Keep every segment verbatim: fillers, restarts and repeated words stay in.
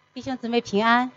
弟兄姊妹平安。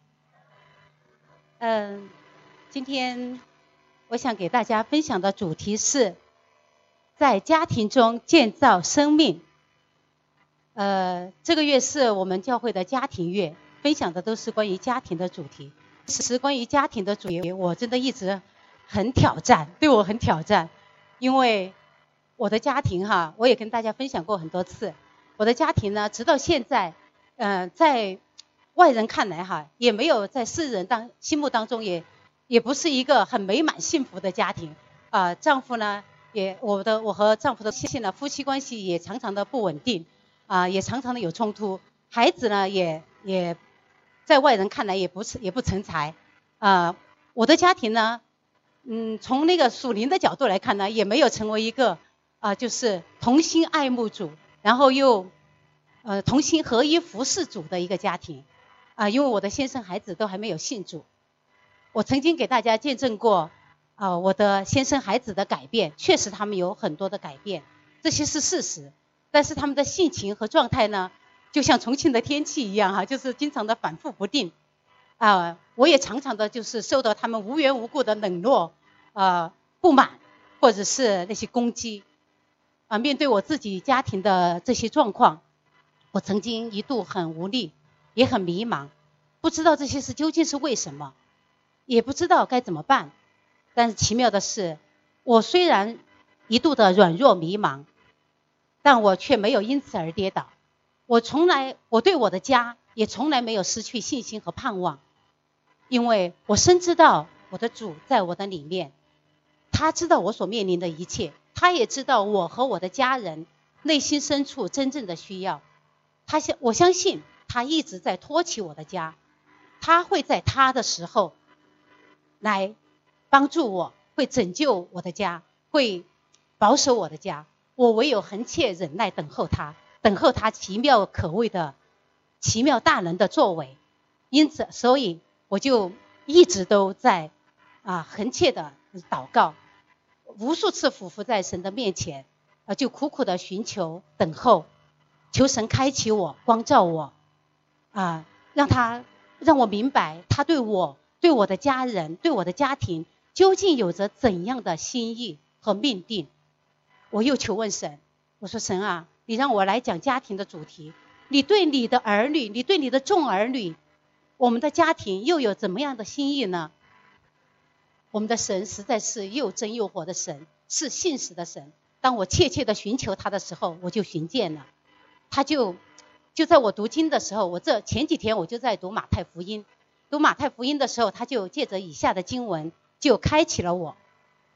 嗯，今天我想给大家分享的主题是在家庭中建造生命。呃，这个月是我们教会的家庭月，分享的都是关于家庭的主题。其实关于家庭的主题，我真的一直很挑战，对我很挑战，因为我的家庭哈，我也跟大家分享过很多次。我的家庭呢，直到现在，呃，在外人看来哈，也没有在世人当心目当中也也不是一个很美满幸福的家庭啊、呃。丈夫呢，也我的我和丈夫的现呢夫妻关系也常常的不稳定啊、呃，也常常的有冲突。孩子呢，也也在外人看来也不是也不成才啊、呃。我的家庭呢，嗯，从那个属灵的角度来看呢，也没有成为一个啊、呃，就是同心爱慕主，然后又呃同心合一服侍主的一个家庭。啊、呃，因为我的先生孩子都还没有信主，我曾经给大家见证过啊、呃，我的先生孩子的改变，确实他们有很多的改变，这些是事实。但是他们的性情和状态呢，就像重庆的天气一样哈，就是经常的反复不定。啊、呃，我也常常的就是受到他们无缘无故的冷落、呃不满，或者是那些攻击。啊、呃，面对我自己家庭的这些状况，我曾经一度很无力。也很迷茫，不知道这些事究竟是为什么，也不知道该怎么办。但是奇妙的是，我虽然一度的软弱迷茫，但我却没有因此而跌倒。我从来，我对我的家也从来没有失去信心和盼望，因为我深知道我的主在我的里面，他知道我所面临的一切，他也知道我和我的家人内心深处真正的需要。他相，我相信他一直在托起我的家，他会在他的时候来帮助我，会拯救我的家，会保守我的家。我唯有恒切忍耐等候他，等候他奇妙可畏的奇妙大能的作为。因此所以我就一直都在啊恒切的祷告，无数次俯伏在神的面前，啊就苦苦的寻求等候，求神开启我，光照我啊，让他让我明白他对我、对我的家人、对我的家庭究竟有着怎样的心意和命定。我又求问神，我说神啊，你让我来讲家庭的主题，你对你的儿女，你对你的众儿女，我们的家庭又有怎么样的心意呢？我们的神实在是又真又活的神，是信实的神。当我切切的寻求他的时候，我就寻见了，他就就在我读经的时候，我这前几天我就在读马太福音，读马太福音的时候，他就借着以下的经文就开启了我。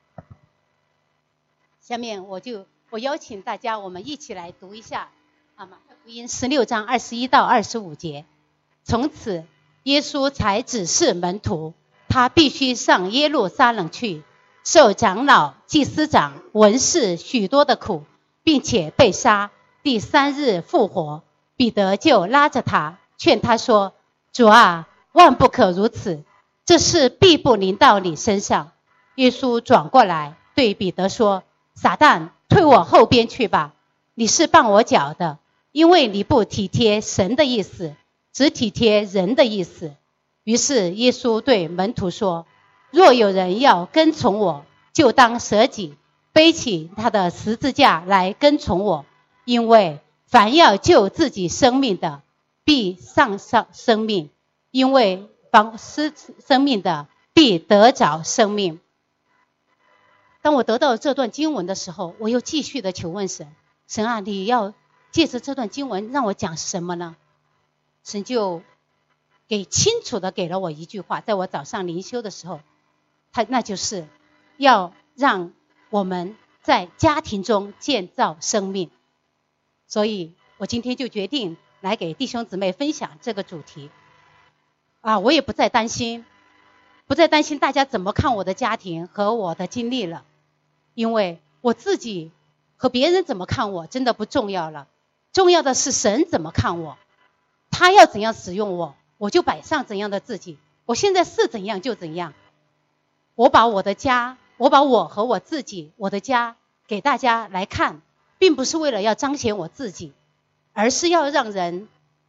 下面我就我邀请大家，我们一起来读一下啊马太福音十六章二十一到二十五节。从此，耶稣才指示门徒，他必须上耶路撒冷去，受长老、祭司长、文士许多的苦，并且被杀，第三日复活。彼得就拉着他，劝他说：主啊，万不可如此，这事必不临到你身上。耶稣转过来对彼得说：撒旦，退我后边去吧，你是绊我脚的，因为你不体贴神的意思，只体贴人的意思。于是耶稣对门徒说：若有人要跟从我，就当舍己，背起他的十字架来跟从我。因为凡要救自己生命的，必丧丧生命；因为凡失生命的，必得着生命。当我得到这段经文的时候，我又继续的求问神：神啊，你要借着这段经文让我讲什么呢？神就给清楚的给了我一句话，在我早上灵修的时候，他那就是要让我们在家庭中建造生命。所以我今天就决定来给弟兄姊妹分享这个主题啊，我也不再担心不再担心大家怎么看我的家庭和我的经历了，因为我自己和别人怎么看我真的不重要了，重要的是神怎么看我，他要怎样使用我，我就摆上怎样的自己，我现在是怎样就怎样。我把我的家，我把我和我自己，我的家给大家来看，并不是为了要彰显我自己，而是要让人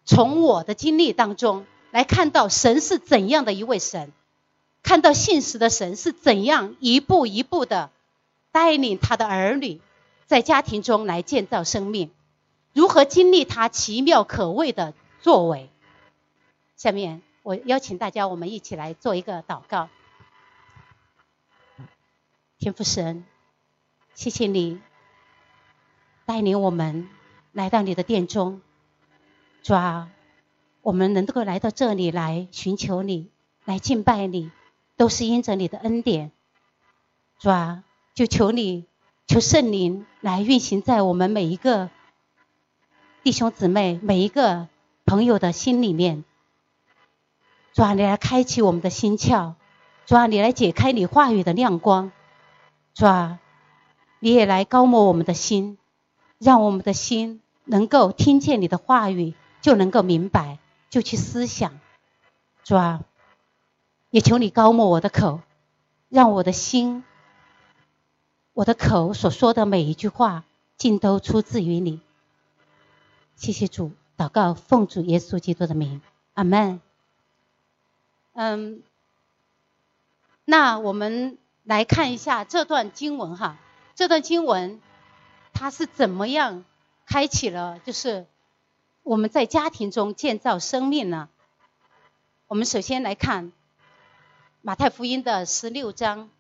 从我的经历当中来看到神是怎样的一位神，看到信实的神是怎样一步一步的带领他的儿女在家庭中来建造生命，如何经历他奇妙可畏的作为。下面我邀请大家，我们一起来做一个祷告。天父神，谢谢你带领我们来到你的殿中，主啊，我们能够来到这里来寻求你，来敬拜你，都是因着你的恩典。主啊，就求你，求圣灵来运行在我们每一个弟兄姊妹、每一个朋友的心里面。主啊，你来开启我们的心窍，主啊，你来解开你话语的亮光，主啊，你也来高摩我们的心，让我们的心能够听见你的话语，就能够明白，就去思想。主啊，也求你高摩我的口，让我的心，我的口所说的每一句话尽都出自于你。谢谢主，祷告奉主耶稣基督的名，阿们。嗯，那我们来看一下这段经文哈，这段经文它是怎么样开启了就是我们在家庭中建造生命呢？我们首先来看马太福音的十六章，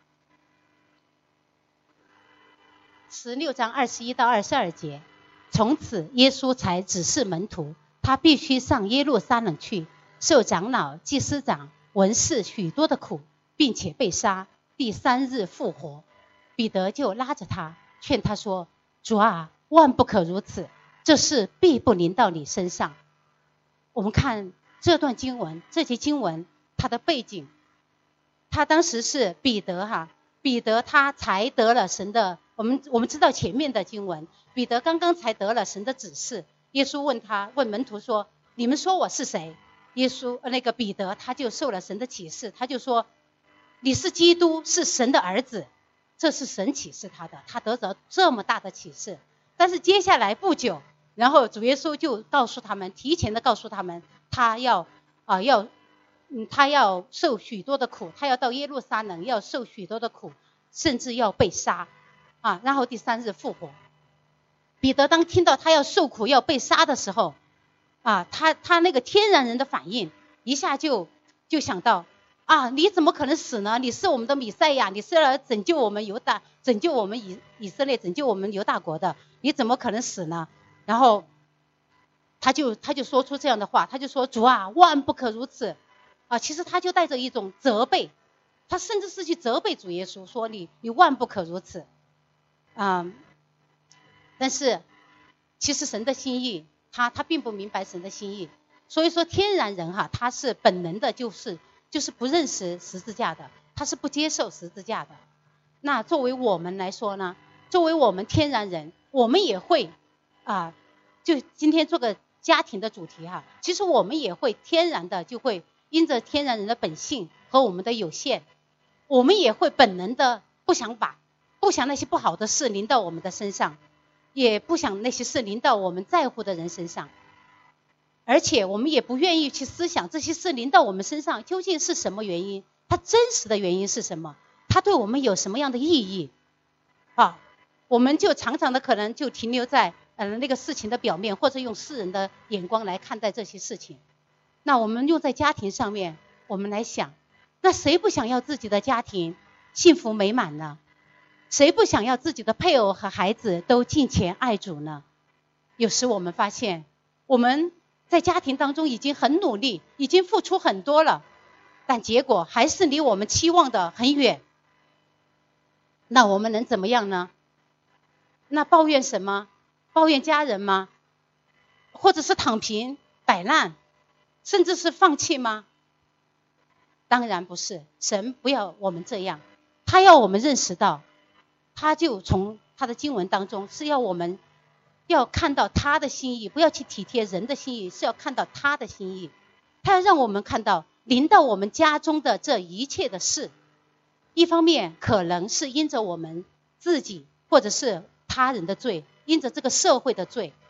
十六章二十一到二十二节。从此耶稣才指示门徒，他必须上耶路撒冷去，受长老、祭司长、文士许多的苦，并且被杀，第三日复活。彼得就拉着他，劝他说：主啊，万不可如此，这事必不临到你身上。我们看这段经文，这节经文它的背景，他当时是彼得哈，彼得他才得了神的，我们我们知道前面的经文，彼得刚刚才得了神的指示。耶稣问他，问门徒说：你们说我是谁？耶稣那个彼得他就受了神的启示，他就说：你是基督，是神的儿子。这是神启示他的，他得着这么大的启示。但是接下来不久，然后主耶稣就告诉他们，提前的告诉他们，他要啊、呃、要嗯他要受许多的苦，他要到耶路撒冷要受许多的苦，甚至要被杀啊，然后第三日复活。彼得当听到他要受苦要被杀的时候啊，他他那个天然人的反应一下就就想到啊，你怎么可能死呢？你是我们的弥赛亚，你是来拯救我们犹大，拯救我们以以色列，拯救我们犹大国的，你怎么可能死呢？然后他就他就说出这样的话，他就说：主啊，万不可如此啊！其实他就带着一种责备，他甚至是去责备主耶稣，说你你万不可如此啊！但是其实神的心意，他他并不明白神的心意，所以说天然人哈，他是本能的，就是就是不认识十字架的，他是不接受十字架的。那作为我们来说呢，作为我们天然人，我们也会啊，就今天做个家庭的主题哈，其实我们也会天然的就会因着天然人的本性和我们的有限，我们也会本能的不想把不想那些不好的事临到我们的身上，也不想那些事临到我们在乎的人身上，而且我们也不愿意去思想这些事临到我们身上究竟是什么原因，它真实的原因是什么，它对我们有什么样的意义啊？我们就常常的可能就停留在呃那个事情的表面，或者用世人的眼光来看待这些事情。那我们用在家庭上面，我们来想，那谁不想要自己的家庭幸福美满呢？谁不想要自己的配偶和孩子都敬虔爱主呢？有时我们发现我们在家庭当中已经很努力，已经付出很多了，但结果还是离我们期望的很远。那我们能怎么样呢？那抱怨什么？抱怨家人吗？或者是躺平摆烂，甚至是放弃吗？当然不是，神不要我们这样，他要我们认识到，他就从他的经文当中是要我们要看到他的心意，不要去体贴人的心意，是要看到他的心意。他要让我们看到临到我们家中的这一切的事，一方面可能是因着我们自己或者是他人的罪，因着这个社会的罪，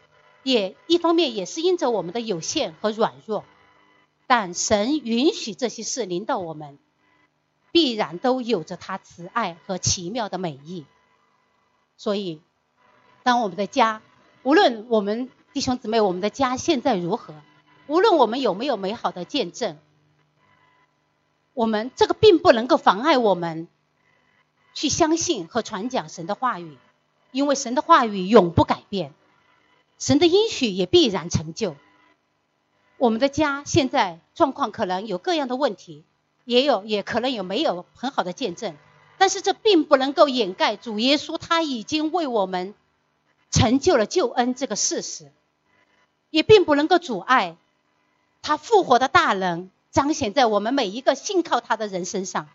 也一方面也是因着我们的有限和软弱，但神允许这些事临到我们，必然都有着他慈爱和奇妙的美意。所以当我们的家，无论我们弟兄姊妹我们的家现在如何，无论我们有没有美好的见证，我们这个并不能够妨碍我们去相信和传讲神的话语，因为神的话语永不改变，神的应许也必然成就。我们的家现在状况可能有各样的问题，也有也可能有没有很好的见证，但是这并不能够掩盖主耶稣他已经为我们成就了救恩这个事实，也并不能够阻碍他复活的大能彰显在我们每一个信靠他的人身上，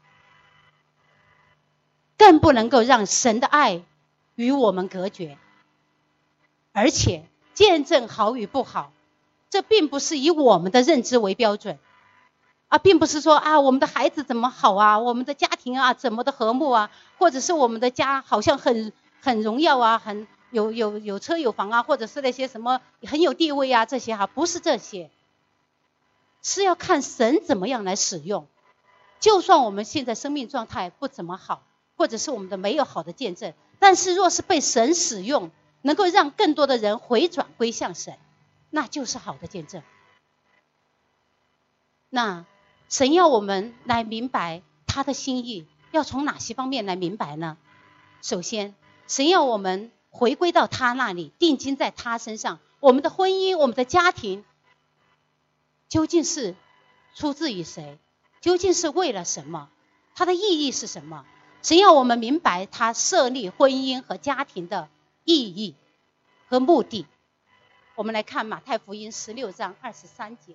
更不能够让神的爱与我们隔绝。而且见证好与不好，这并不是以我们的认知为标准啊，并不是说啊我们的孩子怎么好啊，我们的家庭啊怎么的和睦啊，或者是我们的家好像很很荣耀啊，很有有有车有房啊，或者是那些什么很有地位啊，这些哈、啊、不是这些，是要看神怎么样来使用。就算我们现在生命状态不怎么好，或者是我们的没有好的见证，但是若是被神使用，能够让更多的人回转归向神，那就是好的见证。那神要我们来明白他的心意，要从哪些方面来明白呢？首先，神要我们回归到他那里，定睛在他身上。我们的婚姻，我们的家庭究竟是出自于谁？究竟是为了什么？它的意义是什么？神要我们明白他设立婚姻和家庭的意义和目的。我们来看马太福音十六章二十三节，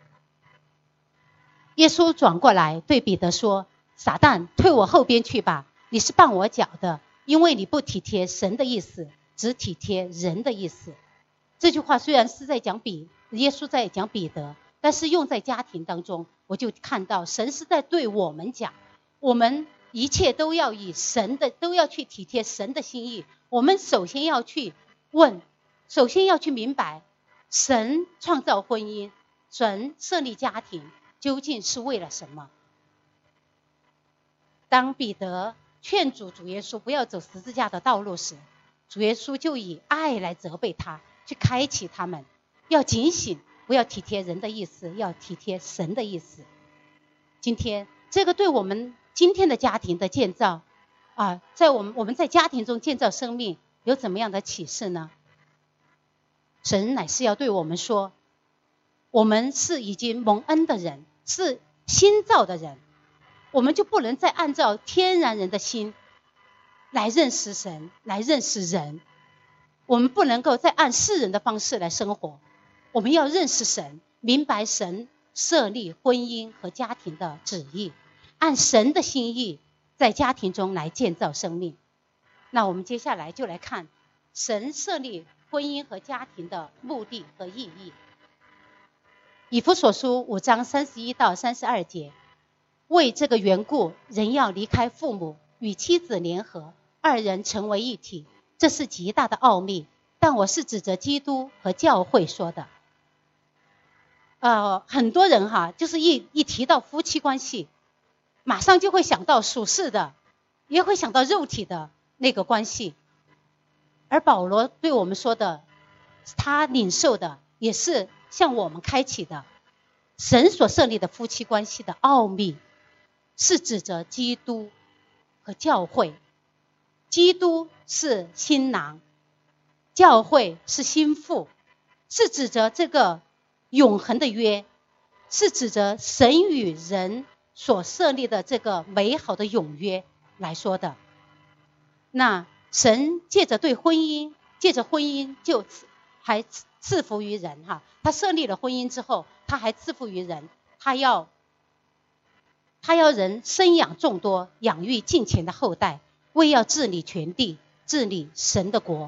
耶稣转过来对彼得说：撒旦，退我后边去吧，你是绊我脚的，因为你不体贴神的意思，只体贴人的意思。这句话虽然是在讲彼耶稣在讲彼得，但是用在家庭当中，我就看到神是在对我们讲，我们一切都要以神的，都要去体贴神的心意。我们首先要去问，首先要去明白，神创造婚姻，神设立家庭，究竟是为了什么？当彼得劝阻主耶稣不要走十字架的道路时，主耶稣就以爱来责备他，去开启他们，要警醒，不要体贴人的意思，要体贴神的意思。今天这个对我们今天的家庭的建造啊，在我们我们在家庭中建造生命有怎么样的启示呢？神乃是要对我们说，我们是已经蒙恩的人，是新造的人，我们就不能再按照天然人的心来认识神，来认识人。我们不能够再按世人的方式来生活，我们要认识神，明白神设立婚姻和家庭的旨意，按神的心意在家庭中来建造生命。那我们接下来就来看神设立婚姻和家庭的目的和意义。以弗所书五章三十一到三十二节，为这个缘故，人要离开父母，与妻子联合，二人成为一体，这是极大的奥秘，但我是指着基督和教会说的。呃，很多人哈，就是一一提到夫妻关系，马上就会想到属世的，也会想到肉体的那个关系。而保罗对我们说的，他领受的也是向我们开启的，神所设立的夫妻关系的奥秘，是指着基督和教会。基督是新郎，教会是新妇，是指着这个永恒的约，是指着神与人所设立的这个美好的永约来说的。那神借着对婚姻，借着婚姻就还赐福于人哈，他设立了婚姻之后，他还赐福于人，他要他要人生养众多，养育敬虔的后代，为要治理全地，治理神的国。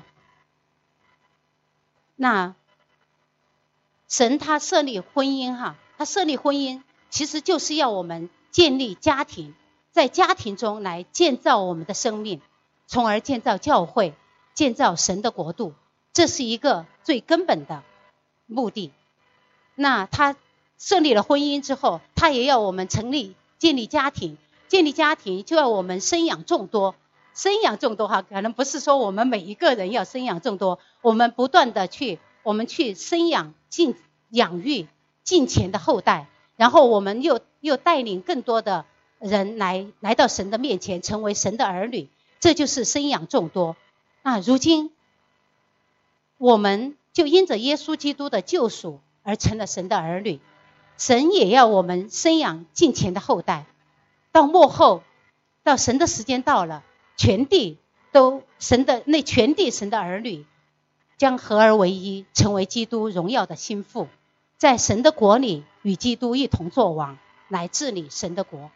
那神他设立婚姻哈，他设立婚姻其实就是要我们建立家庭，在家庭中来建造我们的生命，从而建造教会，建造神的国度。 这是一个最根本的目的。那他设立了婚姻之后，他也要我们成立建立家庭，建立家庭就要我们生养众多。生养众多哈，可能不是说我们每一个人要生养众多，我们不断的去我们去生养敬养育敬虔的后代，然后我们又又带领更多的人来来到神的面前，成为神的儿女，这就是生养众多。那如今我们就因着耶稣基督的救赎而成了神的儿女，神也要我们生养敬虔的后代。到末后，到神的时间到了，全地都神的那全地神的儿女将合而为一，成为基督荣耀的心腹，在神的国里与基督一同作王，来治理神的国。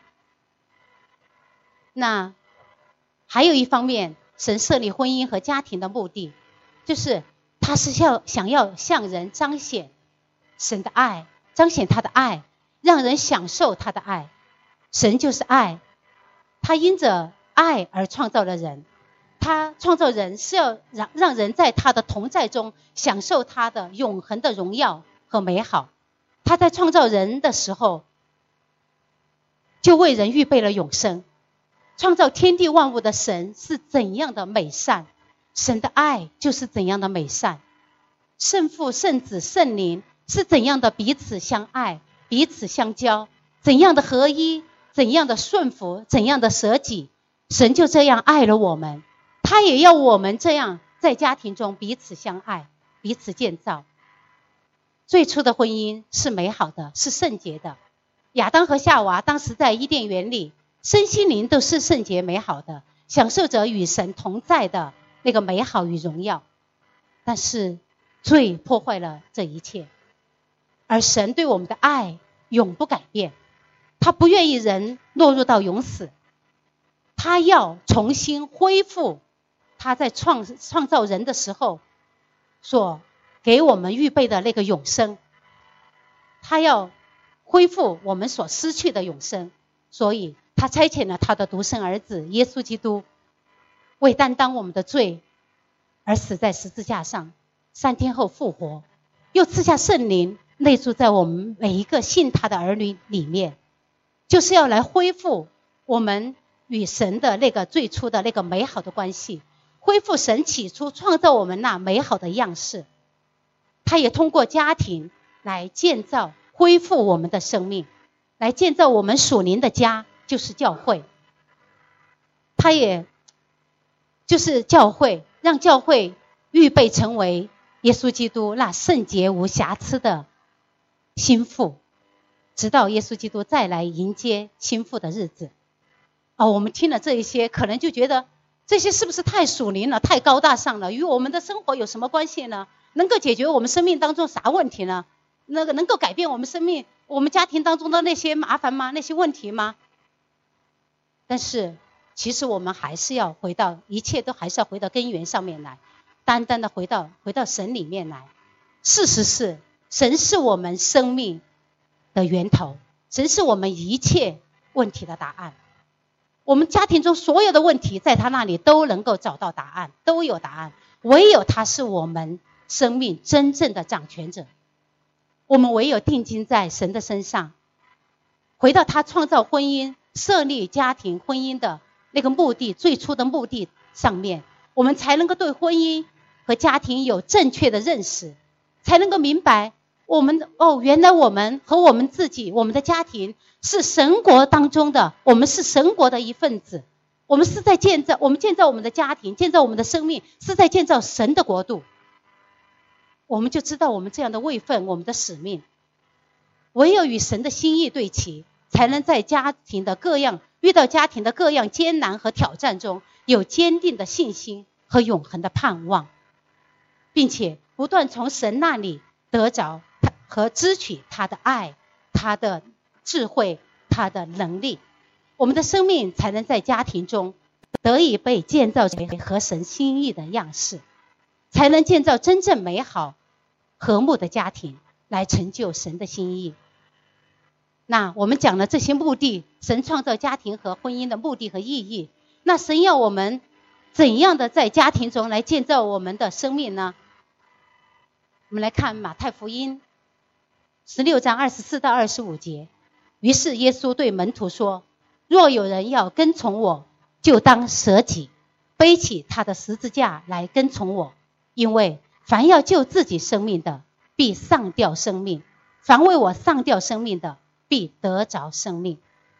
那还有一方面，神设立婚姻和家庭的目的，就是他是要想要向人彰显神的爱，彰显他的爱，让人享受他的爱。神就是爱，他因着爱而创造了人，他创造人是要让让人在他的同在中享受他的永恒的荣耀和美好。他在创造人的时候，就为人预备了永生。创造天地万物的神是怎样的美善，神的爱就是怎样的美善。圣父、圣子、圣灵是怎样的彼此相爱，彼此相交，怎样的合一，怎样的顺服，怎样的舍己。神就这样爱了我们，他也要我们这样在家庭中彼此相爱，彼此建造。最初的婚姻是美好的，是圣洁的。亚当和夏娃当时在伊甸园里，身心灵都是圣洁美好的，享受着与神同在的那个美好与荣耀。但是罪破坏了这一切，而神对我们的爱永不改变，他不愿意人落入到永死，他要重新恢复他在创创造人的时候所给我们预备的那个永生，他要恢复我们所失去的永生。所以他差遣了他的独生儿子耶稣基督，为担当我们的罪而死在十字架上，三天后复活，又赐下圣灵内住在我们每一个信他的儿女里面，就是要来恢复我们与神的那个最初的那个美好的关系，恢复神起初创造我们那美好的样式。他也通过家庭来建造恢复我们的生命，来建造我们属灵的家，就是教会。他也就是教会，让教会预备成为耶稣基督那圣洁无瑕疵的心腹，直到耶稣基督再来迎接心腹的日子。哦，我们听了这一些，可能就觉得这些是不是太属灵了，太高大上了，与我们的生活有什么关系呢？能够解决我们生命当中啥问题呢？那个能够改变我们生命我们家庭当中的那些麻烦吗？那些问题吗？但是其实我们还是要回到，一切都还是要回到根源上面来，单单的回到回到神里面来。事实是神是我们生命的源头，神是我们一切问题的答案。我们家庭中所有的问题在他那里都能够找到答案，都有答案，唯有他是我们生命真正的掌权者。我们唯有定睛在神的身上，回到他创造婚姻、设立家庭婚姻的那个目的，最初的目的上面，我们才能够对婚姻和家庭有正确的认识，才能够明白我们哦，原来我们和我们自己，我们的家庭是神国当中的，我们是神国的一份子，我们是在建造，我们建造我们的家庭，建造我们的生命，是在建造神的国度。我们就知道我们这样的位分，我们的使命。唯有与神的心意对齐，才能在家庭的各样遇到家庭的各样艰难和挑战中，有坚定的信心和永恒的盼望，并且不断从神那里得着和支取他的爱、他的智慧、他的能力。我们的生命才能在家庭中得以被建造成合神心意的样式，才能建造真正美好和睦的家庭，来成就神的心意。那我们讲了这些目的，神创造家庭和婚姻的目的和意义，那神要我们怎样的在家庭中来建造我们的生命呢？ 我们来看马太福音十六章二十四到二十五节。于是耶稣对门徒说，若有人要跟从我，就当舍己，背起他的十字架来跟从我。因为凡要救自己生命的，必丧掉生命；凡为我丧掉生命的，必得着生命。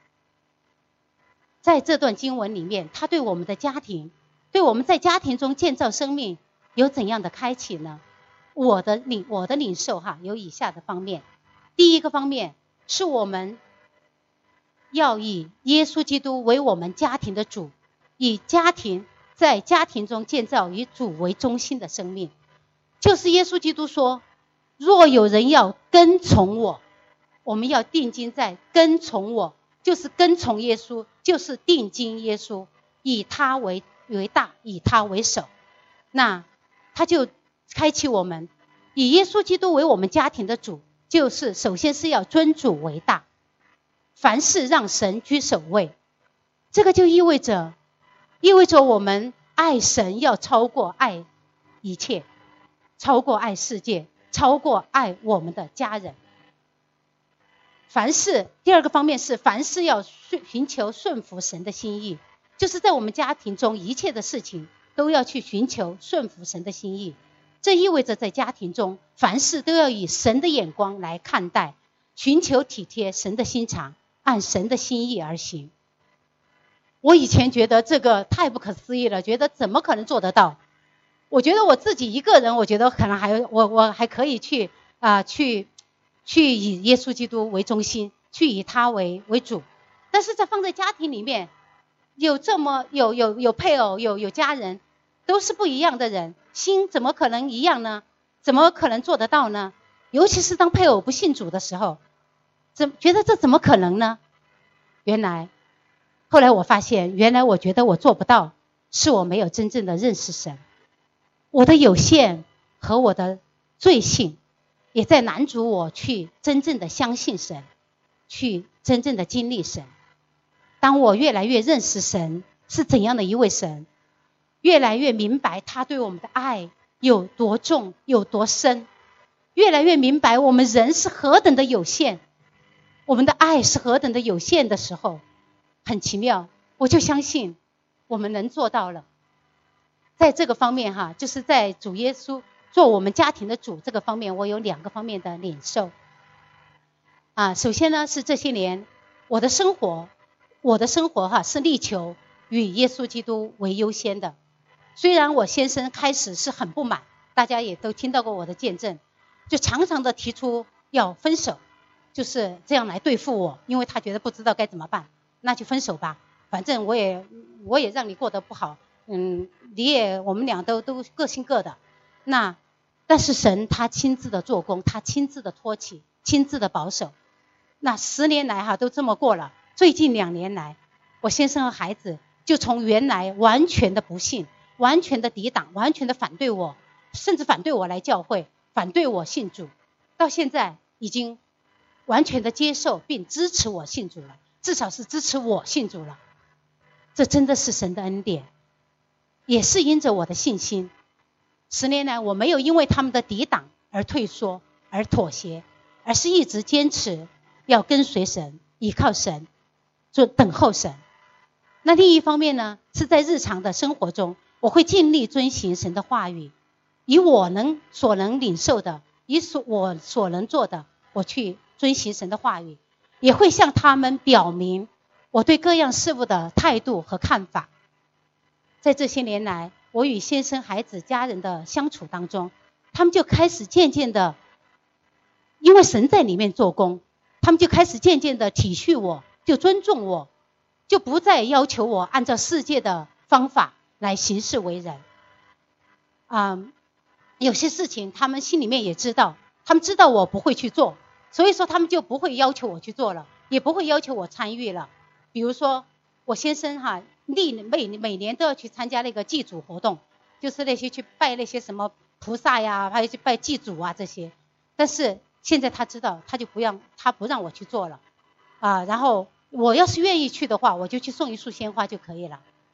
在这段经文里面，他对我们的家庭，对我们在家庭中建造生命有怎样的开启呢？我的领我的领受哈，有以下的方面。第一个方面是我们要以耶稣基督为我们家庭的主，以家庭在家庭中建造以主为中心的生命。就是耶稣基督说，若有人要跟从我，我们要定睛在跟从我，就是跟从耶稣，就是定睛耶稣，以他为为大，以他为首。那他就开启我们以耶稣基督为我们家庭的主，就是首先是要尊主为大，凡事让神居首位。这个就意味着意味着我们爱神要超过爱一切，超过爱世界，超过爱我们的家人。凡事第二个方面是凡事要寻求顺服神的心意，就是在我们家庭中一切的事情都要去寻求顺服神的心意。这意味着在家庭中凡事都要以神的眼光来看待，寻求体贴神的心肠，按神的心意而行。我以前觉得这个太不可思议了，觉得怎么可能做得到？我觉得我自己一个人，我觉得可能还我我还可以去啊、呃、去去以耶稣基督为中心，去以他为为主。但是在放在家庭里面，有这么有有有配偶，有有家人，都是不一样的人，心怎么可能一样呢？怎么可能做得到呢？尤其是当配偶不信主的时候，怎觉得这怎么可能呢？原来后来我发现，原来我觉得我做不到，是我没有真正的认识神。我的有限和我的罪性也在拦阻我去真正的相信神，去真正的经历神。当我越来越认识神是怎样的一位神，越来越明白他对我们的爱有多重有多深，越来越明白我们人是何等的有限，我们的爱是何等的有限的时候，很奇妙，我就相信我们能做到了。在这个方面哈，就是在主耶稣做我们家庭的主这个方面，我有两个方面的领受啊。首先呢，是这些年我的生活我的生活哈是力求与耶稣基督为优先的。虽然我先生开始是很不满，大家也都听到过我的见证，就常常的提出要分手，就是这样来对付我，因为他觉得不知道该怎么办，那就分手吧，反正我也我也让你过得不好，嗯，你也我们俩都都各信各的。那但是神他亲自的做工，他亲自的托起，亲自的保守。那十年来哈都这么过了，最近两年来，我先生和孩子就从原来完全的不信，完全的抵挡，完全的反对我，甚至反对我来教会，反对我信主，到现在已经完全的接受并支持我信主了，至少是支持我信主了。这真的是神的恩典，也是因着我的信心。十年来我没有因为他们的抵挡而退缩而妥协，而是一直坚持要跟随神，依靠神，就等候神。那另一方面呢，是在日常的生活中，我会尽力遵行神的话语，以我能所能领受的，以所我所能做的，我去遵行神的话语，也会向他们表明我对各样事物的态度和看法。在这些年来，我与先生、孩子、家人的相处当中，他们就开始渐渐的，因为神在里面做工，他们就开始渐渐的体恤我，就尊重我，就不再要求我按照世界的方法来行事为人。嗯，有些事情他们心里面也知道，他们知道我不会去做，所以说他们就不会要求我去做了，也不会要求我参与了。比如说我先生哈，历每每年都要去参加那个祭祖活动，就是那些去拜那些什么菩萨呀，还有去拜祭祖啊这些。但是现在他知道，他就不让他不让我去做了啊。然后我要是愿意去的话，我就去送一束鲜花就可以了。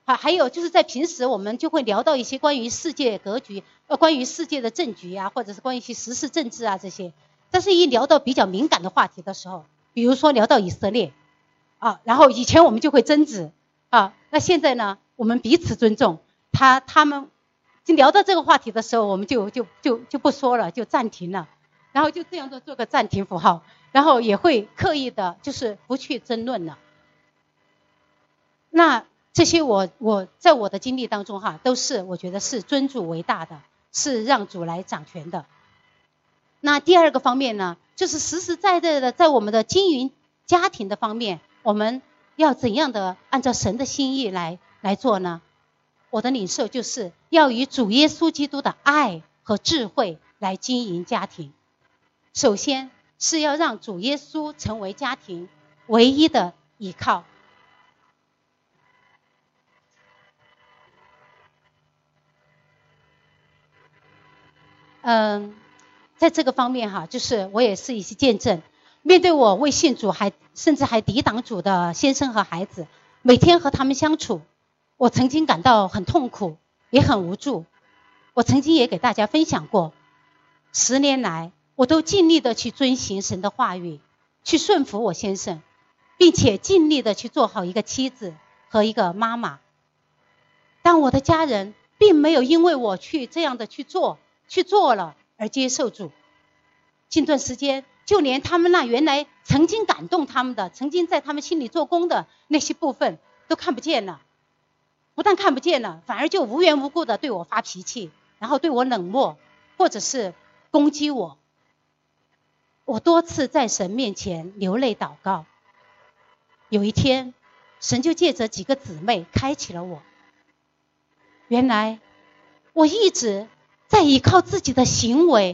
还还有就是在平时我们就会聊到一些关于世界格局，呃，关于世界的政局啊，或者是关于一些时事政治啊这些。但是一聊到比较敏感的话题的时候，比如说聊到以色列，啊，然后以前我们就会争执，啊，那现在呢，我们彼此尊重，他他们就聊到这个话题的时候，我们就就就就不说了，就暂停了，然后就这样做做个暂停符号，然后也会刻意的就是不去争论了。那这些我我在我的经历当中哈，都是我觉得是尊主为大的，是让主来掌权的。那第二个方面呢，就是实实在在的在我们的经营家庭的方面，我们要怎样的按照神的心意来来做呢？我的领受就是要以主耶稣基督的爱和智慧来经营家庭。首先是要让主耶稣成为家庭唯一的依靠。嗯，在这个方面哈，就是我也是一些见证。面对我未信主还甚至还抵挡主的先生和孩子，每天和他们相处，我曾经感到很痛苦，也很无助。我曾经也给大家分享过，十年来我都尽力的去遵行神的话语，去顺服我先生，并且尽力的去做好一个妻子和一个妈妈。但我的家人并没有因为我去这样的去做去做了而接受主。近段时间，就连他们那原来曾经感动他们的，曾经在他们心里做工的那些部分都看不见了。不但看不见了，反而就无缘无故的对我发脾气，然后对我冷漠，或者是攻击我。我多次在神面前流泪祷告。有一天，神就借着几个姊妹开启了我。原来我一直在依靠自己的行为，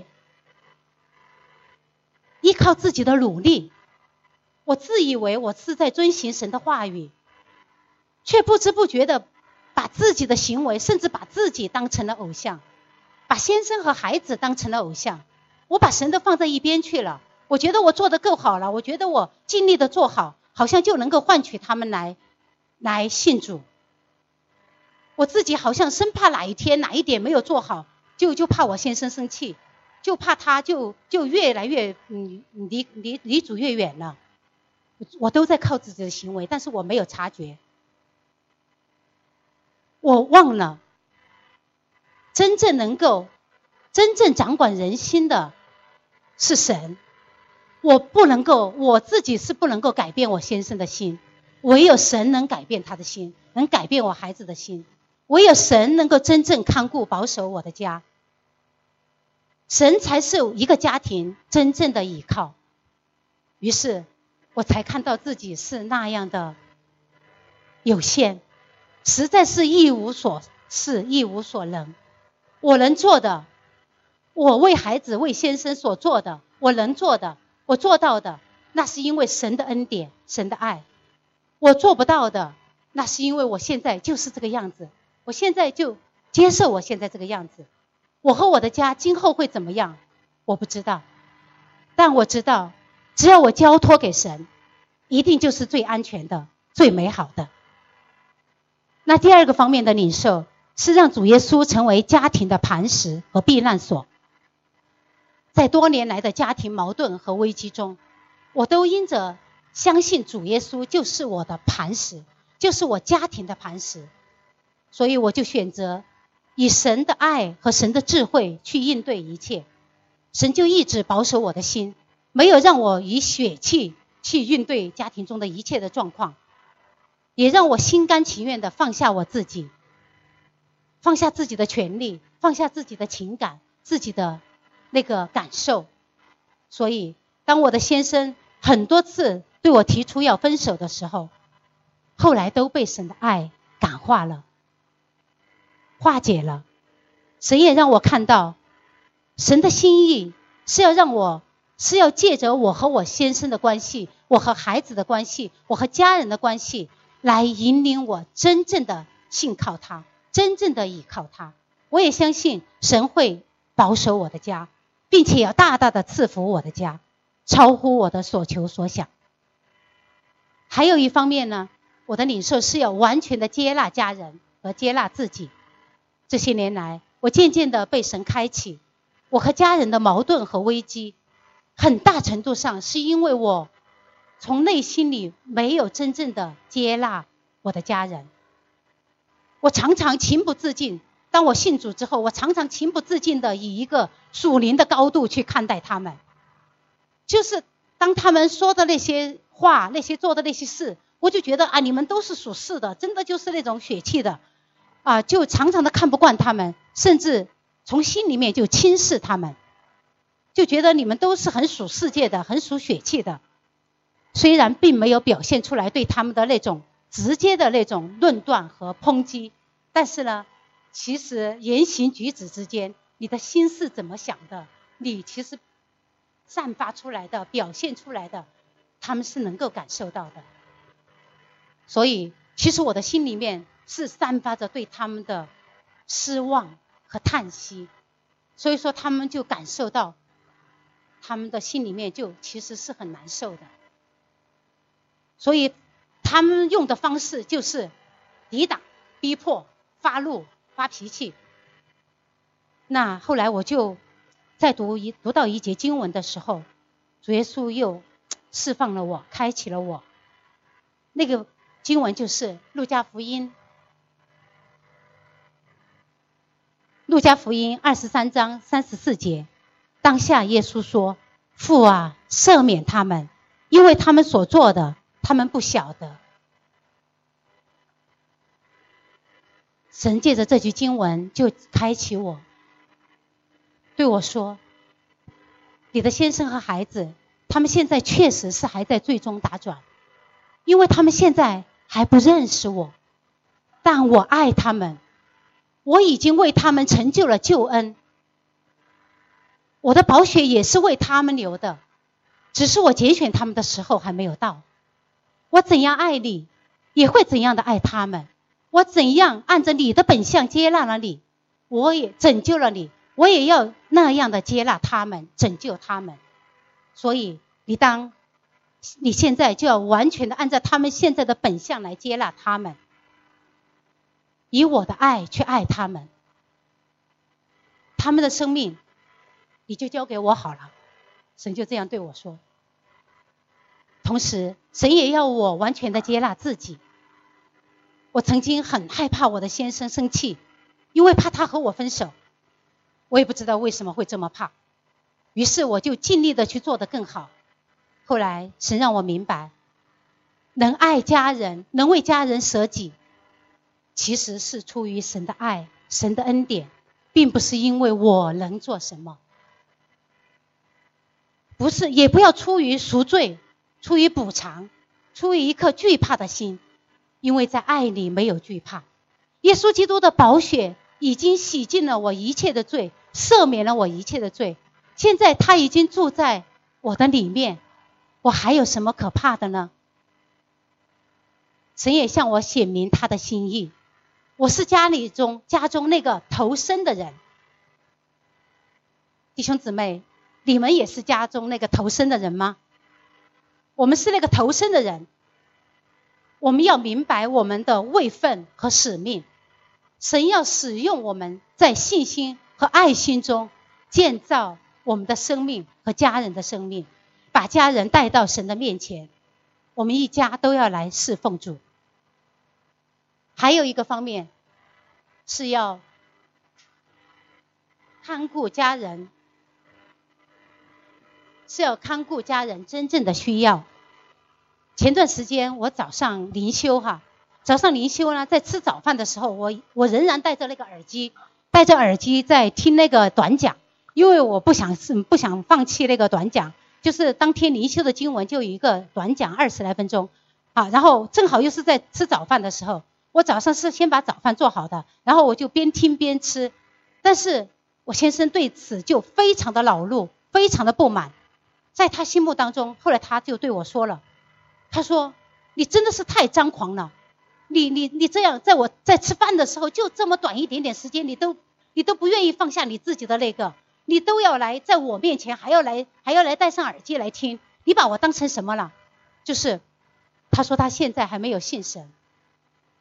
依靠自己的努力，我自以为我是在遵行神的话语，却不知不觉的把自己的行为，甚至把自己当成了偶像，把先生和孩子当成了偶像。我把神都放在一边去了，我觉得我做得够好了，我觉得我尽力的做好，好像就能够换取他们来来信主。我自己好像生怕哪一天哪一点没有做好，就就怕我先生生气，就怕他就就越来越嗯离离离主越远了。我都在靠自己的行为，但是我没有察觉，我忘了真正能够真正掌管人心的是神。我不能够，我自己是不能够改变我先生的心，唯有神能改变他的心，能改变我孩子的心，唯有神能够真正看顾保守我的家。神才是一个家庭真正的依靠。于是我才看到自己是那样的有限，实在是一无所事，一无所能。我能做的，我为孩子为先生所做的，我能做的，我做到的，那是因为神的恩典，神的爱。我做不到的，那是因为我现在就是这个样子，我现在就接受我现在这个样子。我和我的家今后会怎么样，我不知道，但我知道只要我交托给神，一定就是最安全的，最美好的。那第二个方面的领受是让主耶稣成为家庭的磐石和避难所。在多年来的家庭矛盾和危机中，我都因着相信主耶稣就是我的磐石，就是我家庭的磐石，所以我就选择以神的爱和神的智慧去应对一切。神就一直保守我的心，没有让我以血气去应对家庭中的一切的状况，也让我心甘情愿地放下我自己，放下自己的权利，放下自己的情感，自己的那个感受。所以当我的先生很多次对我提出要分手的时候，后来都被神的爱感化了，化解了。神也让我看到神的心意是要让我是要借着我和我先生的关系，我和孩子的关系，我和家人的关系，来引领我真正的信靠他，真正的依靠他。我也相信神会保守我的家，并且要大大的赐福我的家，超乎我的所求所想。还有一方面呢， 我的领受是要完全的接纳家人和接纳自己。这些年来，我渐渐的被神开启，我和家人的矛盾和危机，很大程度上是因为我从内心里没有真正的接纳我的家人。我常常情不自禁，当我信主之后，我常常情不自禁的以一个属灵的高度去看待他们。就是当他们说的那些话，那些做的那些事，我就觉得啊，你们都是属世的，真的就是那种血气的啊，就常常的看不惯他们，甚至从心里面就轻视他们，就觉得你们都是很属世界的，很属血气的。虽然并没有表现出来对他们的那种直接的那种论断和抨击，但是呢，其实言行举止之间，你的心是怎么想的，你其实散发出来的，表现出来的，他们是能够感受到的。所以其实我的心里面是散发着对他们的失望和叹息，所以说他们就感受到，他们的心里面就其实是很难受的。所以他们用的方式就是抵挡、逼迫、发怒、发脾气。那后来我就在读一读到一节经文的时候，主耶稣又释放了我，开启了我。那个经文就是路加福音路加福音二十三章三十四节。当下耶稣说：父啊，赦免他们，因为他们所做的他们不晓得。神借着这句经文就开启我，对我说，你的先生和孩子，他们现在确实是还在最终打转，因为他们现在还不认识我，但我爱他们，我已经为他们成就了救恩，我的宝血也是为他们流的，只是我拣选他们的时候还没有到。我怎样爱你，也会怎样的爱他们。我怎样按着你的本相接纳了你，我也拯救了你，我也要那样的接纳他们，拯救他们。所以你当你现在就要完全的按照他们现在的本相来接纳他们，以我的爱去爱他们，他们的生命你就交给我好了。神就这样对我说。同时神也要我完全的接纳自己。我曾经很害怕我的先生生气，因为怕他和我分手，我也不知道为什么会这么怕，于是我就尽力的去做得更好。后来神让我明白，能爱家人，能为家人舍己，其实是出于神的爱，神的恩典，并不是因为我能做什么，不是，也不要出于赎罪，出于补偿，出于一颗惧怕的心，因为在爱里没有惧怕。耶稣基督的宝血已经洗净了我一切的罪，赦免了我一切的罪，现在他已经住在我的里面，我还有什么可怕的呢？神也向我显明他的心意，我是家里中家中那个头生的人。弟兄姊妹，你们也是家中那个头生的人吗？我们是那个头生的人，我们要明白我们的位分和使命。神要使用我们在信心和爱心中建造我们的生命和家人的生命，把家人带到神的面前，我们一家都要来侍奉主。还有一个方面是要看顾家人，是要看顾家人真正的需要。前段时间我早上灵修哈，早上灵修呢，在吃早饭的时候，我我仍然戴着那个耳机，戴着耳机在听那个短讲，因为我不想不想放弃那个短讲，就是当天灵修的经文就有一个短讲二十来分钟啊，然后正好又是在吃早饭的时候，我早上是先把早饭做好的，然后我就边听边吃，但是我先生对此就非常的恼怒，非常的不满，在他心目当中，后来他就对我说了，他说你真的是太张狂了，你你你这样在我在吃饭的时候就这么短一点点时间，你都你都不愿意放下你自己的那个，你都要来在我面前还要来还要来戴上耳机来听，你把我当成什么了？就是他说他现在还没有信神，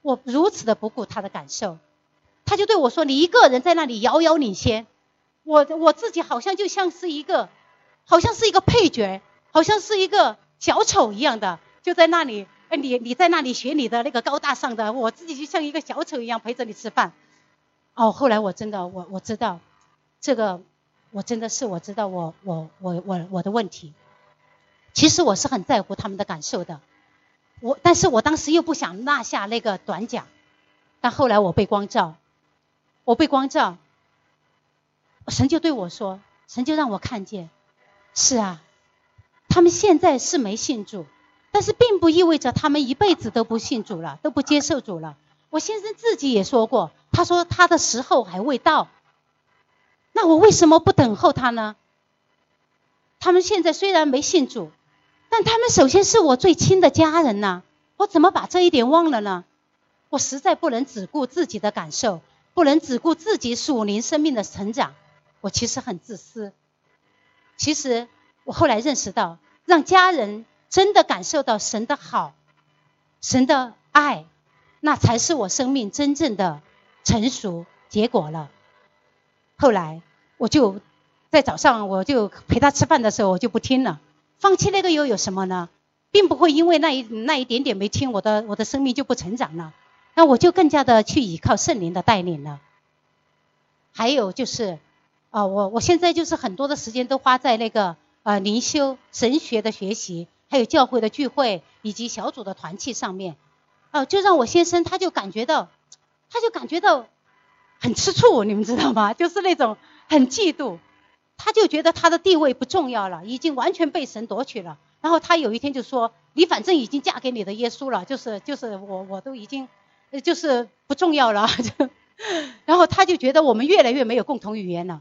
我如此的不顾他的感受，他就对我说：“你一个人在那里遥遥领先，我我自己好像就像是一个，好像是一个配角，好像是一个小丑一样的，就在那里，哎，你你在那里学你的那个高大上的，我自己就像一个小丑一样陪着你吃饭。”哦，后来我真的我我知道，这个我真的是我知道我我我我我的问题。其实我是很在乎他们的感受的，我但是我当时又不想落下那个短讲，但后来我被光照，我被光照，神就对我说，神就让我看见，是啊，他们现在是没信主，但是并不意味着他们一辈子都不信主了，都不接受主了。我先生自己也说过，他说他的时候还未到，那我为什么不等候他呢？他们现在虽然没信主，但他们首先是我最亲的家人呐，我怎么把这一点忘了呢？我实在不能只顾自己的感受，不能只顾自己属灵生命的成长，我其实很自私。其实我后来认识到，让家人真的感受到神的好，神的爱，那才是我生命真正的成熟结果了。后来我就在早上我就陪他吃饭的时候，我就不听了。放弃那个又有什么呢？并不会因为那一那一点点没听，我的我的生命就不成长了。那我就更加的去依靠圣灵的带领了。还有就是啊、呃，我我现在就是很多的时间都花在那个呃灵修神学的学习，还有教会的聚会以及小组的团契上面。哦、呃，就让我先生他就感觉到，他就感觉到很吃醋，你们知道吗？就是那种很嫉妒。他就觉得他的地位不重要了，已经完全被神夺取了。然后他有一天就说，你反正已经嫁给你的耶稣了，就是就是我我都已经就是不重要了。然后他就觉得我们越来越没有共同语言了，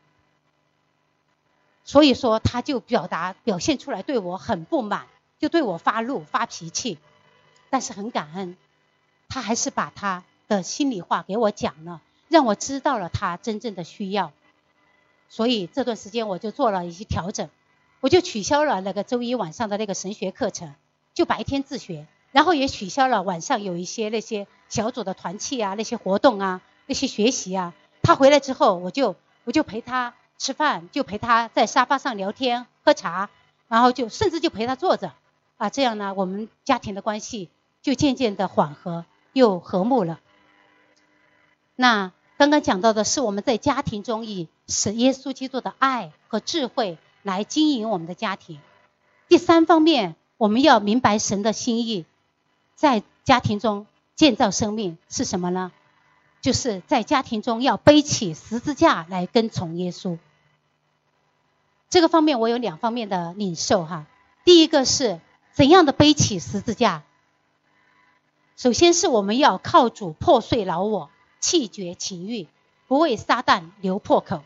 所以说他就表达表现出来对我很不满，就对我发怒发脾气。但是很感恩，他还是把他的心里话给我讲了，让我知道了他真正的需要。所以这段时间我就做了一些调整，我就取消了那个周一晚上的那个神学课程，就白天自学，然后也取消了晚上有一些那些小组的团契啊，那些活动啊，那些学习啊。他回来之后，我就我就陪他吃饭，就陪他在沙发上聊天喝茶，然后就甚至就陪他坐着啊，这样呢，我们家庭的关系就渐渐的缓和又和睦了。那刚刚讲到的是我们在家庭中以神耶稣基督的爱和智慧来经营我们的家庭。第三方面，我们要明白神的心意，在家庭中建造生命是什么呢？就是在家庭中要背起十字架来跟从耶稣。这个方面我有两方面的领受哈。第一个是怎样的背起十字架？首先是我们要靠主破碎老我，弃绝情欲，不为撒旦留破口。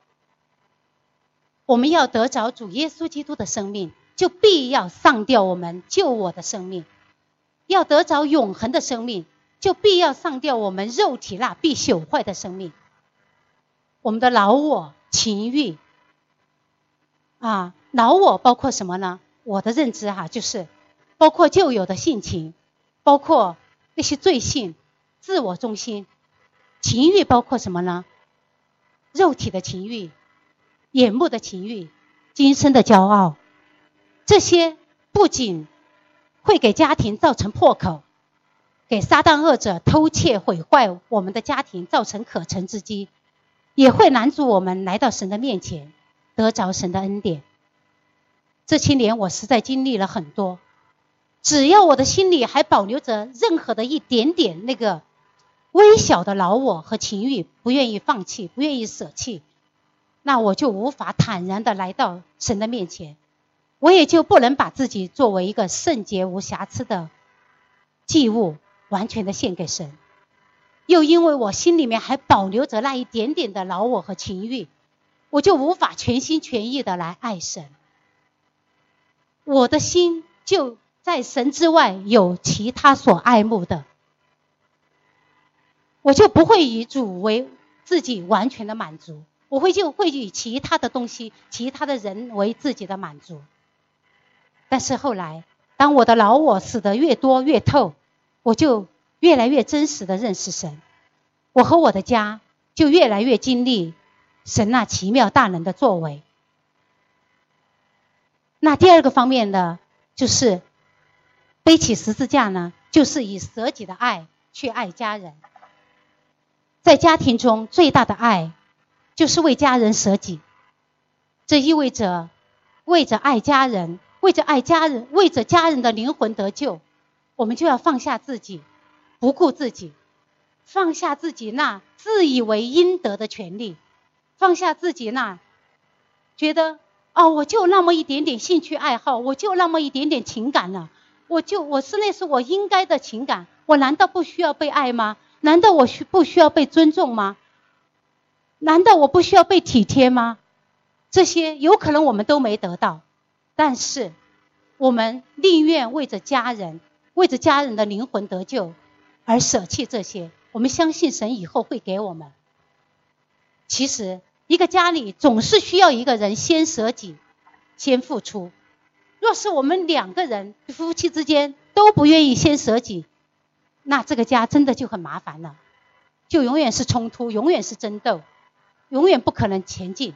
我们要得着主耶稣基督的生命，就必要上掉我们救我的生命。要得着永恒的生命，就必要上掉我们肉体那必朽坏的生命。我们的老我情欲啊，老我包括什么呢？我的认知哈、啊，就是包括旧有的性情，包括那些罪性、自我中心。情欲包括什么呢？肉体的情欲、眼目的情欲、今生的骄傲，这些不仅会给家庭造成破口，给撒旦恶者偷窃毁坏我们的家庭造成可乘之机，也会拦阻我们来到神的面前，得着神的恩典。这些年我实在经历了很多，只要我的心里还保留着任何的一点点那个微小的老我和情欲，不愿意放弃，不愿意舍弃，那我就无法坦然的来到神的面前，我也就不能把自己作为一个圣洁无瑕疵的祭物完全的献给神。又因为我心里面还保留着那一点点的老我和情欲，我就无法全心全意的来爱神。我的心就在神之外有其他所爱慕的，我就不会以主为自己完全的满足，我会就会以其他的东西、其他的人为自己的满足。但是后来，当我的老我死得越多越透，我就越来越真实的认识神，我和我的家就越来越经历神那奇妙大能的作为。那第二个方面呢，就是背起十字架呢，就是以舍己的爱去爱家人。在家庭中最大的爱就是为家人舍己，这意味着为着爱家人，为着爱家人，为着家人的灵魂得救，我们就要放下自己，不顾自己，放下自己那自以为应得的权利，放下自己那觉得哦，我就那么一点点兴趣爱好，我就那么一点点情感了，我就我是那是我应该的情感，我难道不需要被爱吗？难道我需不需要被尊重吗？难道我不需要被体贴吗？这些有可能我们都没得到，但是我们宁愿为着家人，为着家人的灵魂得救而舍弃这些，我们相信神以后会给我们。其实一个家里总是需要一个人先舍己，先付出。若是我们两个人夫妻之间都不愿意先舍己，那这个家真的就很麻烦了，就永远是冲突，永远是争斗，永远不可能前进。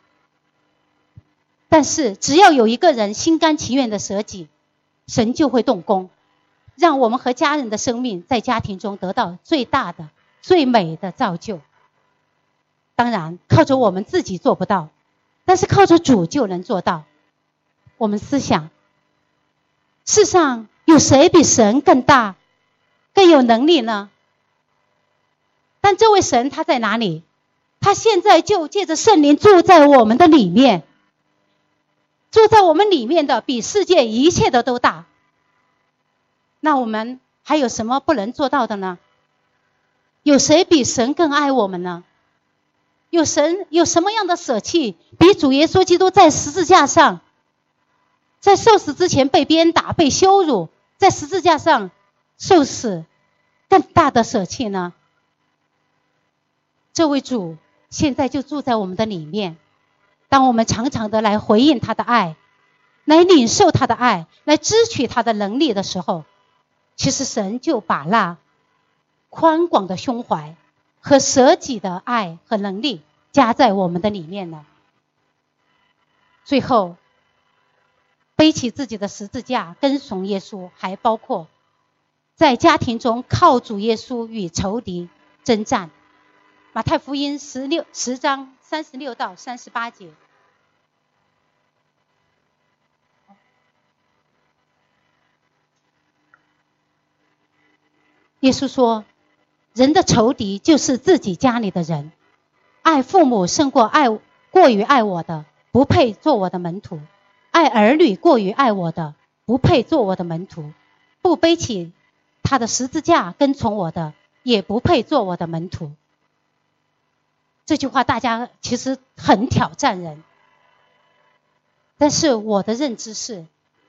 但是只要有一个人心甘情愿的舍己，神就会动工，让我们和家人的生命在家庭中得到最大的最美的造就。当然靠着我们自己做不到，但是靠着主就能做到。我们思想，世上有谁比神更大更有能力呢？但这位神他在哪里？他现在就借着圣灵住在我们的里面，住在我们里面的比世界一切的都大。那我们还有什么不能做到的呢？有谁比神更爱我们呢？有神有什么样的舍弃比主耶稣基督在十字架上，在受死之前被鞭打被羞辱，在十字架上受死更大的舍弃呢？这位主现在就住在我们的里面，当我们常常的来回应他的爱，来领受他的爱，来支取他的能力的时候，其实神就把那宽广的胸怀和舍己的爱和能力加在我们的里面了。最后背起自己的十字架跟从耶稣，还包括在家庭中靠主耶稣与仇敌征战。马太福音十六十章三十六到三十八节。耶稣说，人的仇敌就是自己家里的人，爱父母胜过爱过于爱我的，不配做我的门徒；爱儿女过于爱我的，不配做我的门徒；不背起他的十字架跟从我的，也不配做我的门徒。这句话大家其实很挑战人，但是我的认知是，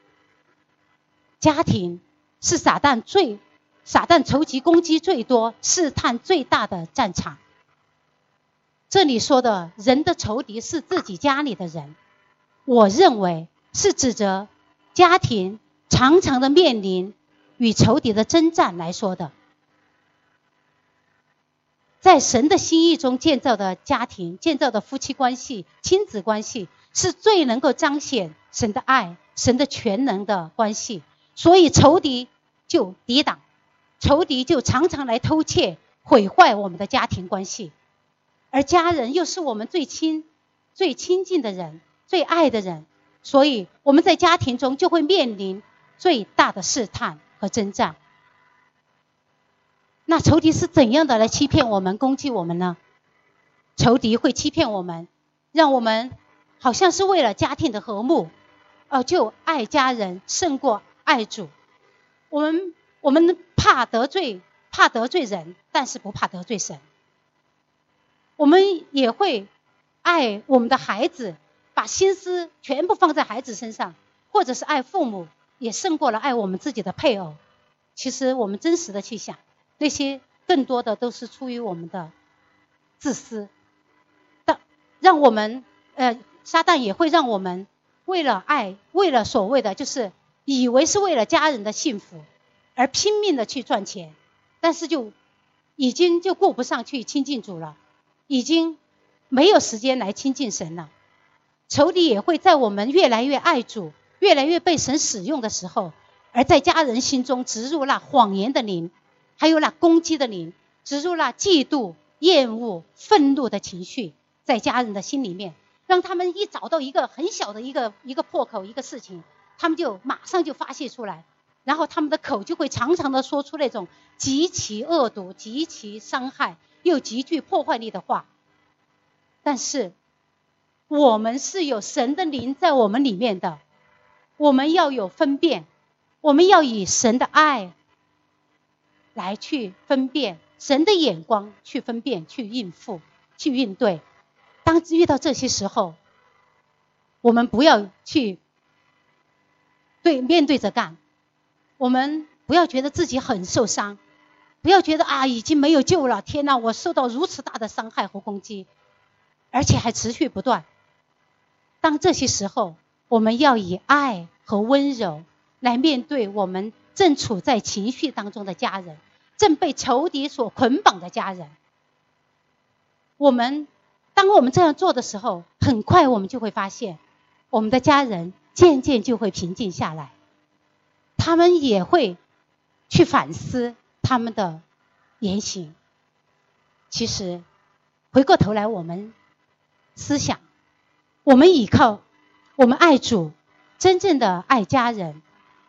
家庭是撒旦最撒旦仇敌攻击最多、试探最大的战场。这里说的人的仇敌是自己家里的人，我认为是指着家庭常常的面临与仇敌的征战来说的。在神的心意中建造的家庭，建造的夫妻关系、亲子关系，是最能够彰显神的爱、神的全能的关系。所以仇敌就抵挡，仇敌就常常来偷窃、毁坏我们的家庭关系。而家人又是我们最亲、最亲近的人、最爱的人，所以我们在家庭中就会面临最大的试探和征战。那仇敌是怎样的来欺骗我们、攻击我们呢？仇敌会欺骗我们，让我们好像是为了家庭的和睦，呃，就爱家人胜过爱主。我们我们怕得罪怕得罪人，但是不怕得罪神。我们也会爱我们的孩子，把心思全部放在孩子身上，或者是爱父母，也胜过了爱我们自己的配偶。其实我们真实的去想，那些更多的都是出于我们的自私，但让我们呃，撒旦也会让我们为了爱，为了所谓的就是以为是为了家人的幸福而拼命的去赚钱， 但是就已经就顾不上去亲近主了，已经没有时间来亲近神了。仇敌也会在我们越来越爱主，越来越被神使用的时候，而在家人心中植入那谎言的灵，还有那攻击的灵，植入那嫉妒、厌恶、愤怒的情绪，在家人的心里面，让他们一找到一个很小的一个一个破口，一个事情，他们就马上就发泄出来，然后他们的口就会常常的说出那种极其恶毒、极其伤害又极具破坏力的话。但是我们是有神的灵在我们里面的，我们要有分辨，我们要以神的爱来去分辨，神的眼光去分辨，去应付，去应对。当遇到这些时候，我们不要去对面对着干，我们不要觉得自己很受伤，不要觉得啊已经没有救了，天哪，我受到如此大的伤害和攻击，而且还持续不断。当这些时候，我们要以爱和温柔来面对我们正处在情绪当中的家人，正被仇敌所捆绑的家人。我们当我们这样做的时候，很快我们就会发现，我们的家人渐渐就会平静下来，他们也会去反思他们的言行。其实回过头来我们思想，我们依靠我们爱主，真正的爱家人，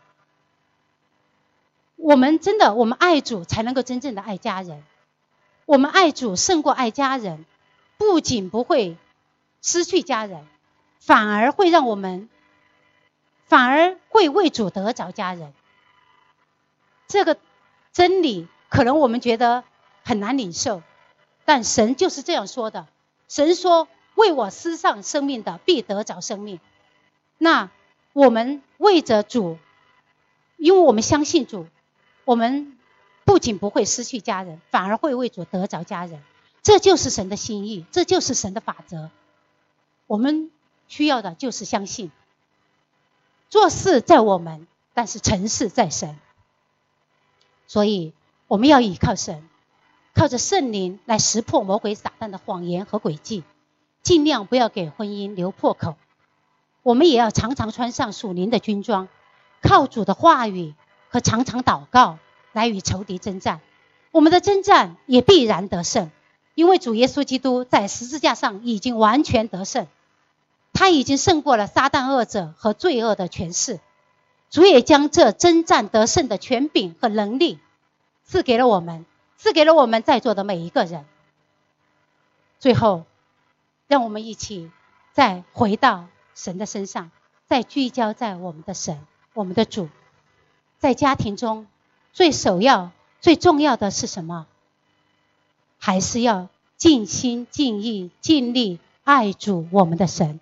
我们真的我们爱主才能够真正的爱家人。我们爱主胜过爱家人，不仅不会失去家人，反而会让我们反而会为主得着家人。这个真理可能我们觉得很难领受，但神就是这样说的。神说为我施上生命的必得着生命。那我们为着主，因为我们相信主，我们不仅不会失去家人，反而会为主得着家人。这就是神的心意，这就是神的法则。我们需要的就是相信，做事在我们，但是成事在神。所以我们要依靠神，靠着圣灵来识破魔鬼撒旦的谎言和诡计，尽量不要给婚姻留破口。我们也要常常穿上属灵的军装，靠主的话语和常常祷告来与仇敌征战。我们的征战也必然得胜，因为主耶稣基督在十字架上已经完全得胜，他已经胜过了撒旦恶者和罪恶的权势。主也将这征战得胜的权柄和能力赐给了我们，赐给了我们在座的每一个人。最后，让我们一起再回到神的身上，再聚焦在我们的神，我们的主。在家庭中最首要最重要的是什么？还是要尽心尽意尽力爱主我们的神，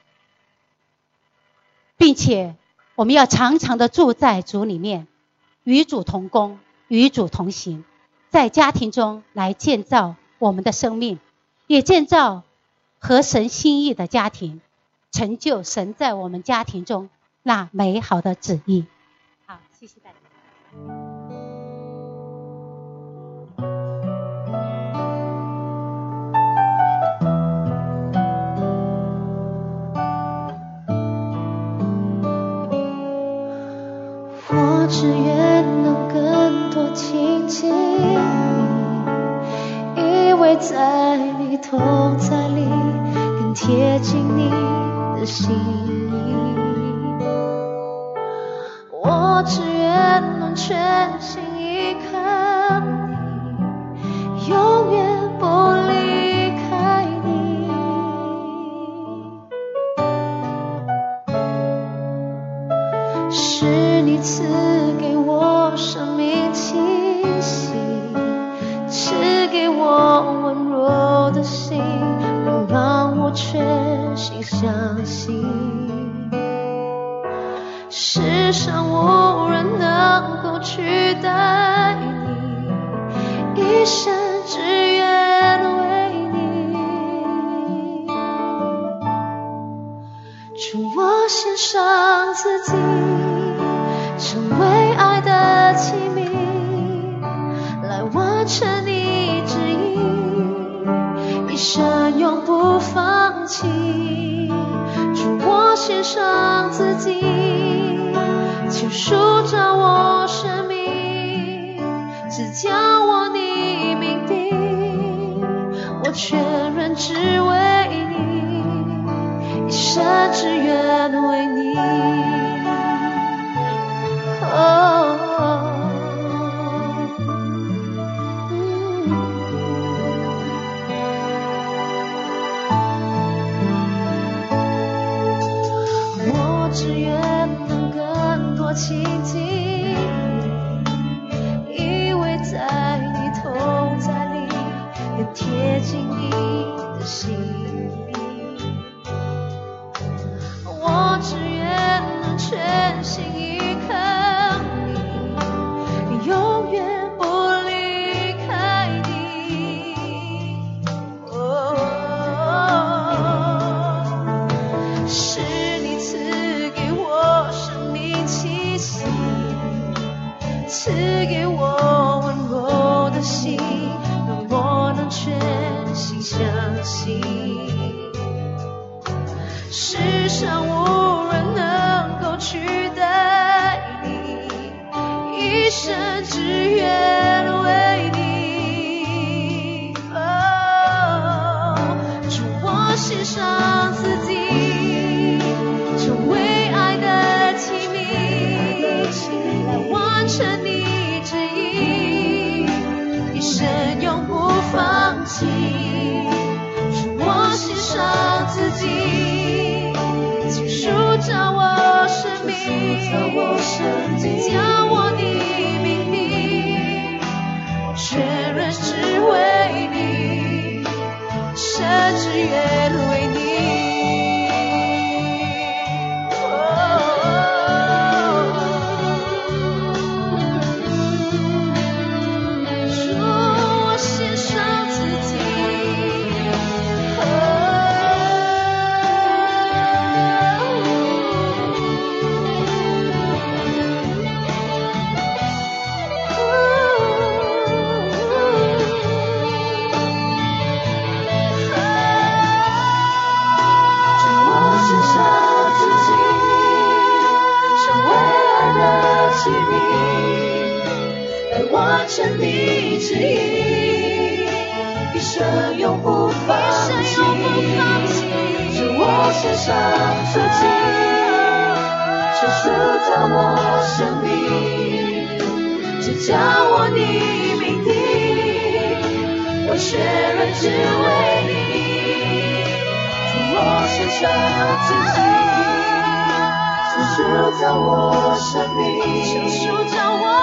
并且我们要常常的住在主里面，与主同工，与主同行，在家庭中来建造我们的生命，也建造合神心意的家庭，成就神在我们家庭中那美好的旨意。好，谢谢大家。 我只愿能更多亲近你，依偎在你同在里，更贴近你的心意。我只愿能全心依靠你，永远不离开你。是你赐给我生命气息，赐给我温柔的心，能让我全心相信。世上无人能够取代你，一生只愿为你。主，我献上自己，成为爱的器皿，来完请塑造我生命，只将我你命定，我全人只为你，一生只愿为你。哦只愿能更多亲近你，依偎在你同在里，更贴近你的心。我只愿能全心依靠你，你永远不离开你。哦，是你赐赐给我温柔的心，让我能全心相信。世上无人能够取代你，一生只愿为你。哦，主，我献上自己，成为爱的器皿，来完成你旨意，一生永不放弃。主，我献上自己，请塑造我生命，请将我的命定，全人只为你，生只愿为你。来完成你旨意，一生永不放弃。主，我献上自己，请塑造我生命，只将我的命定，我全人只为你。主，我献上自己，请塑造我生命，请塑造我